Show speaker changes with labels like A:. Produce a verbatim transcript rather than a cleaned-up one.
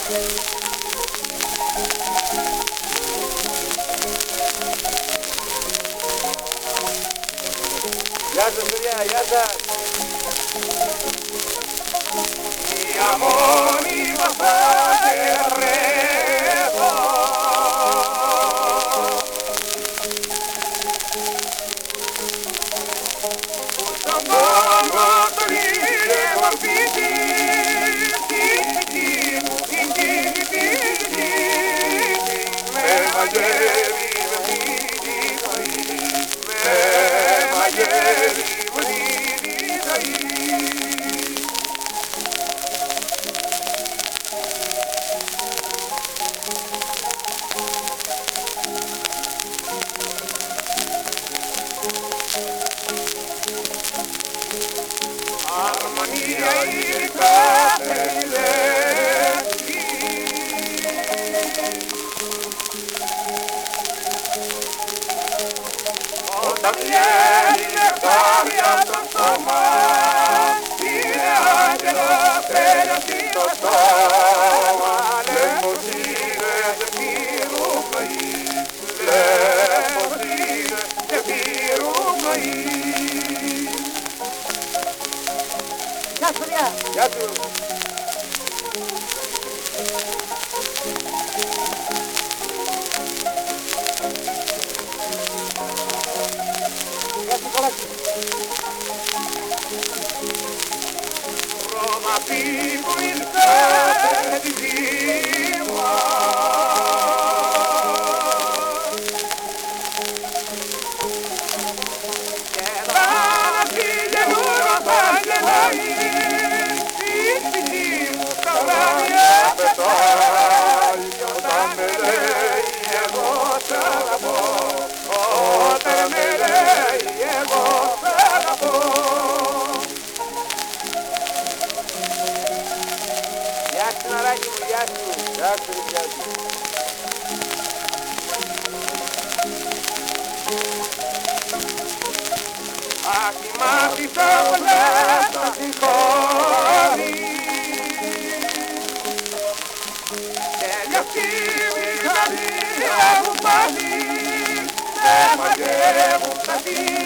A: Γεια σας παιδιά, γεια σας.
B: Η αμόνη βαθά ρεύω που στον πόνο τον ήρεμο αρπίζει την δική μου την κινητή με μαγεύει με δίνει ζωή, με μαγεύει με δίνει ζωή. Αρμονία η κάθε λέξη όταν βγαίνει νεκτάρι απ' το στόμα είναι άγγελος πέρασι το στόμα. Λες πως είναι ζεφύρου πνοή, λες πως είναι ζεφύρου πνοή.
C: Γεια σου, παιδιά.
A: Γεια σου.
C: Γεια σου, Κολάκη.
B: Ρώματι που ήρθατε τη ζήμα και θα πηγαινούρο θα γελάει στην ψυχή μου στα βράδια πετάει κι όταν με λέει εγώ σ' αγαπώ, όταν με λέει εγώ σ' αγαπώ.
A: Γεια σου ναράκι μου, γεια σου. Γεια σου, γεια σου.
B: Αχ, η μάθησα πολλά στα συγχώρη και λιωστήμοι τα δύο μου πάλι με μαγεύουν τα δύο.